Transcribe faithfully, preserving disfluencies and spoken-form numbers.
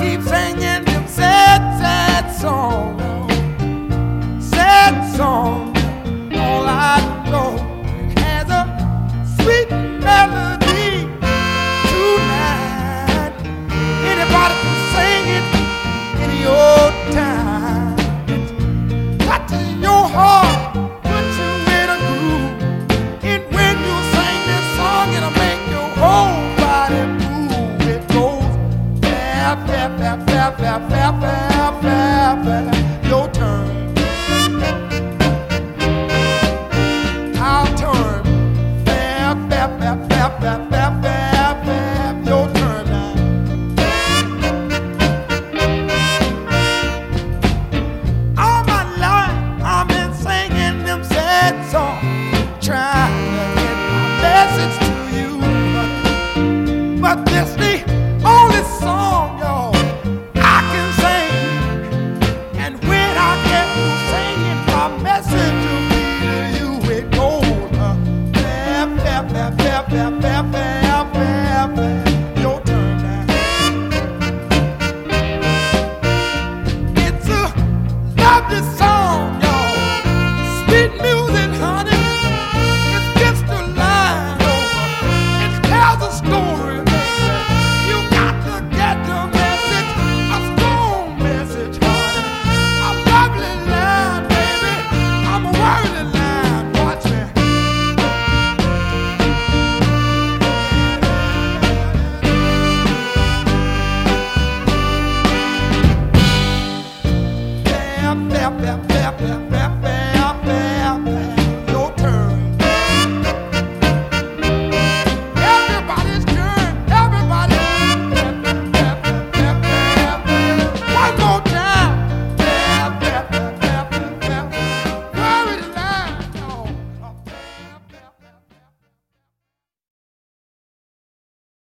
keep singing them sad, sad songs, sad songs. All I know it has a sweet melody tonight. Anybody can sing it in your time. It touches your heart, puts you in a groove. And when you sing this song, it'll make your whole body move. It goes. Fap, fap, fap, fap, fap, fap, fap, fap.